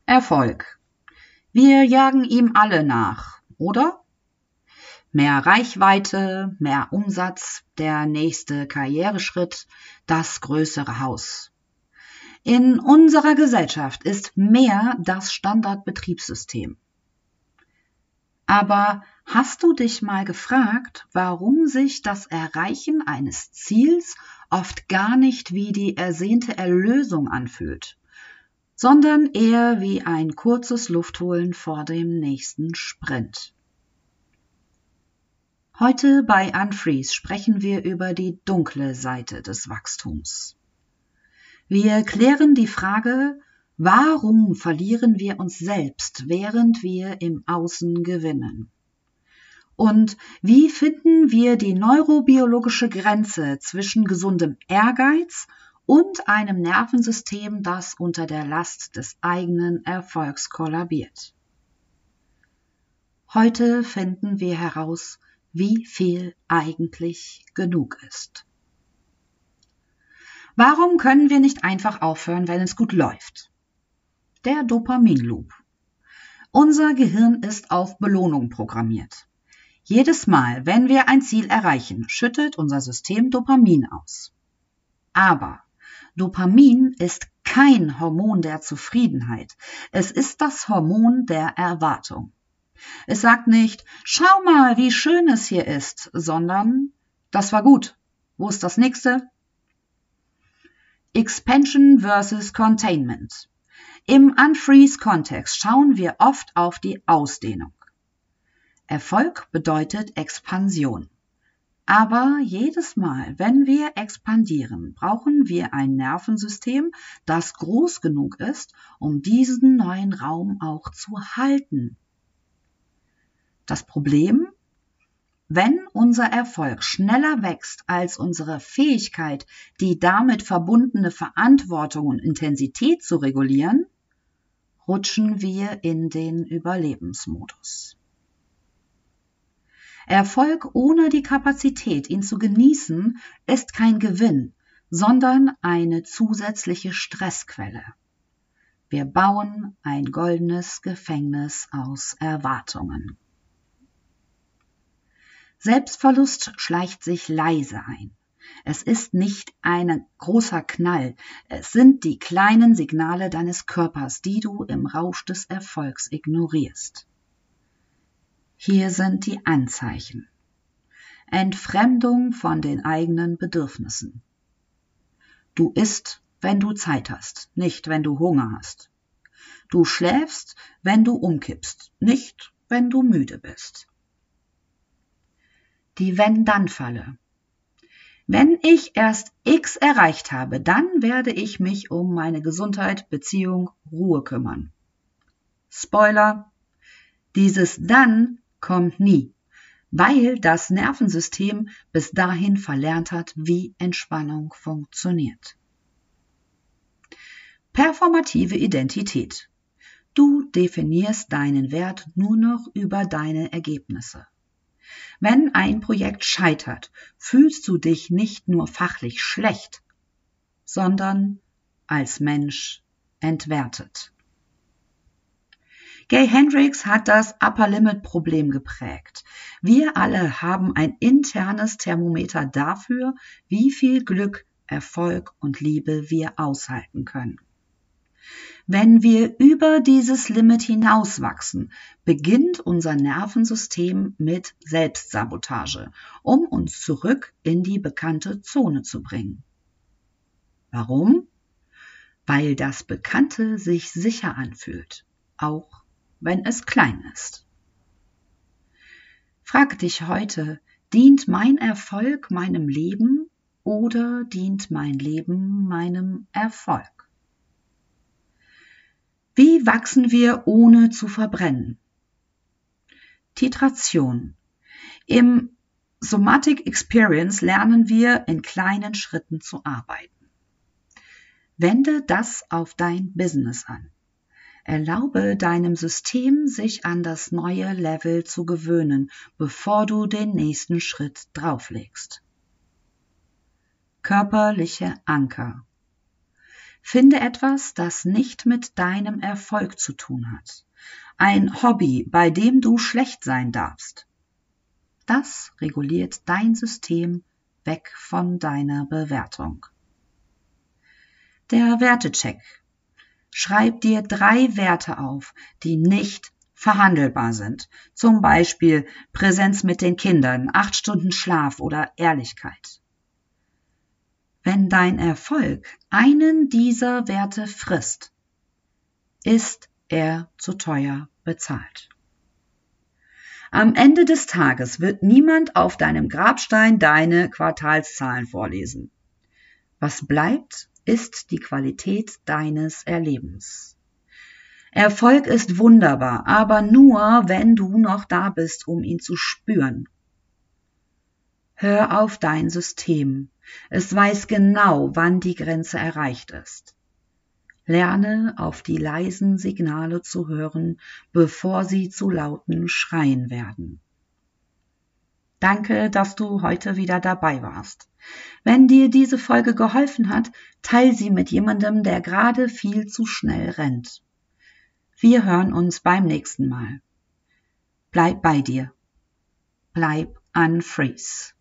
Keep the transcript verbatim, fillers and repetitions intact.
Erfolg. Wir jagen ihm alle nach, oder? Mehr Reichweite, mehr Umsatz, der nächste Karriereschritt, das größere Haus. In unserer Gesellschaft ist mehr das Standardbetriebssystem. Aber hast du dich mal gefragt, warum sich das Erreichen eines Ziels oft gar nicht wie die ersehnte Erlösung anfühlt, sondern eher wie ein kurzes Luftholen vor dem nächsten Sprint? Heute bei Unfreeze sprechen wir über die dunkle Seite des Wachstums. Wir klären die Frage, warum verlieren wir uns selbst, während wir im Außen gewinnen? Und wie finden wir die neurobiologische Grenze zwischen gesundem Ehrgeiz und einem Nervensystem, das unter der Last des eigenen Erfolgs kollabiert? Heute finden wir heraus, wie viel eigentlich genug ist. Warum können wir nicht einfach aufhören, wenn es gut läuft? Der Dopaminloop. Unser Gehirn ist auf Belohnung programmiert. Jedes Mal, wenn wir ein Ziel erreichen, schüttet unser System Dopamin aus. Aber Dopamin ist kein Hormon der Zufriedenheit. Es ist das Hormon der Erwartung. Es sagt nicht, schau mal, wie schön es hier ist, sondern, das war gut. Wo ist das nächste? Expansion versus Containment. Im Unfreeze-Kontext schauen wir oft auf die Ausdehnung. Erfolg bedeutet Expansion. Aber jedes Mal, wenn wir expandieren, brauchen wir ein Nervensystem, das groß genug ist, um diesen neuen Raum auch zu halten. Das Problem? Wenn unser Erfolg schneller wächst als unsere Fähigkeit, die damit verbundene Verantwortung und Intensität zu regulieren, rutschen wir in den Überlebensmodus. Erfolg ohne die Kapazität, ihn zu genießen, ist kein Gewinn, sondern eine zusätzliche Stressquelle. Wir bauen ein goldenes Gefängnis aus Erwartungen. Selbstverlust schleicht sich leise ein. Es ist nicht ein großer Knall, es sind die kleinen Signale deines Körpers, die du im Rausch des Erfolgs ignorierst. Hier sind die Anzeichen. Entfremdung von den eigenen Bedürfnissen. Du isst, wenn du Zeit hast, nicht wenn du Hunger hast. Du schläfst, wenn du umkippst, nicht wenn du müde bist. Die Wenn-Dann-Falle. Wenn ich erst X erreicht habe, dann werde ich mich um meine Gesundheit, Beziehung, Ruhe kümmern. Spoiler, dieses Dann kommt nie, weil das Nervensystem bis dahin verlernt hat, wie Entspannung funktioniert. Performative Identität. Du definierst deinen Wert nur noch über deine Ergebnisse. Wenn ein Projekt scheitert, fühlst du dich nicht nur fachlich schlecht, sondern als Mensch entwertet. Gay Hendricks hat das Upper-Limit-Problem geprägt. Wir alle haben ein internes Thermometer dafür, wie viel Glück, Erfolg und Liebe wir aushalten können. Wenn wir über dieses Limit hinauswachsen, beginnt unser Nervensystem mit Selbstsabotage, um uns zurück in die bekannte Zone zu bringen. Warum? Weil das Bekannte sich sicher anfühlt, auch wenn es klein ist. Frag dich heute, dient mein Erfolg meinem Leben oder dient mein Leben meinem Erfolg? Wie wachsen wir, ohne zu verbrennen? Titration. Im Somatic Experience lernen wir, in kleinen Schritten zu arbeiten. Wende das auf dein Business an. Erlaube deinem System, sich an das neue Level zu gewöhnen, bevor du den nächsten Schritt drauflegst. Körperliche Anker. Finde etwas, das nicht mit deinem Erfolg zu tun hat. Ein Hobby, bei dem du schlecht sein darfst. Das reguliert dein System weg von deiner Bewertung. Der Wertecheck. Schreib dir drei Werte auf, die nicht verhandelbar sind. Zum Beispiel Präsenz mit den Kindern, acht Stunden Schlaf oder Ehrlichkeit. Wenn dein Erfolg einen dieser Werte frisst, ist er zu teuer bezahlt. Am Ende des Tages wird niemand auf deinem Grabstein deine Quartalszahlen vorlesen. Was bleibt, ist die Qualität deines Erlebens. Erfolg ist wunderbar, aber nur, wenn du noch da bist, um ihn zu spüren. Hör auf dein System. Es weiß genau, wann die Grenze erreicht ist. Lerne, auf die leisen Signale zu hören, bevor sie zu lauten Schreien werden. Danke, dass du heute wieder dabei warst. Wenn dir diese Folge geholfen hat, teile sie mit jemandem, der gerade viel zu schnell rennt. Wir hören uns beim nächsten Mal. Bleib bei dir. Bleib unfreeze.